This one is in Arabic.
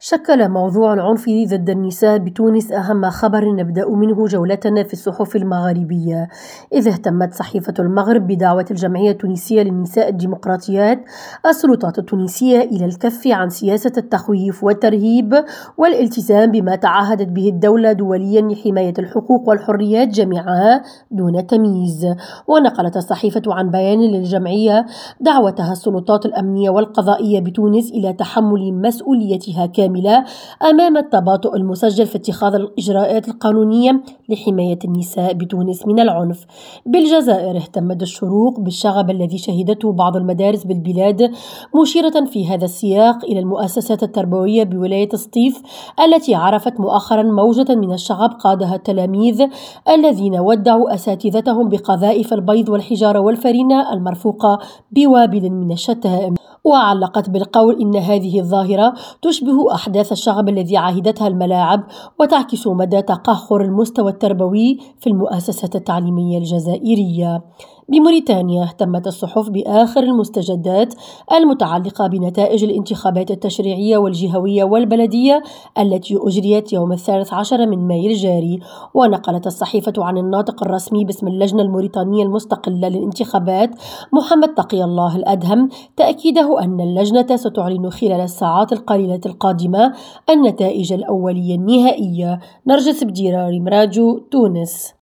شكل موضوع العنف ضد النساء بتونس أهم خبر نبدأ منه جولتنا في الصحف المغربية، إذ اهتمت صحيفة المغرب بدعوة الجمعية التونسية للنساء الديمقراطيات السلطات التونسية إلى الكف عن سياسة التخويف والترهيب والالتزام بما تعهدت به الدولة دوليا لحماية الحقوق والحريات جميعها دون تمييز. ونقلت الصحيفة عن بيان للجمعية دعوتها السلطات الأمنية والقضائية بتونس إلى تحمل مسؤوليتها كاملة أمام التباطؤ المسجل في اتخاذ الإجراءات القانونية لحماية النساء بتونس من العنف. بالجزائر اهتمت الشروق بالشغب الذي شهدته بعض المدارس بالبلاد، مشيرة في هذا السياق إلى المؤسسات التربوية بولاية سطيف التي عرفت مؤخرا موجة من الشغب قادها التلاميذ الذين ودعوا أساتذتهم بقذائف البيض والحجارة والفرينة المرفوقة بوابل من الشتائم. وعلقت بالقول إن هذه الظاهرة تشبه أحداث الشغب الذي عهدتها الملاعب وتعكس مدى تقهقر المستوى التربوي في المؤسسات التعليمية الجزائرية. بموريتانيا اهتمت الصحف بآخر المستجدات المتعلقة بنتائج الانتخابات التشريعية والجهوية والبلدية التي أجريت يوم 13 من مايو الجاري. ونقلت الصحيفة عن الناطق الرسمي باسم اللجنة الموريتانية المستقلة للانتخابات محمد تقي الله الأدهم تأكيده أن اللجنة ستعلن خلال الساعات القليلة القادمة النتائج الأولية النهائية. نرجس بديراري مراجو، تونس.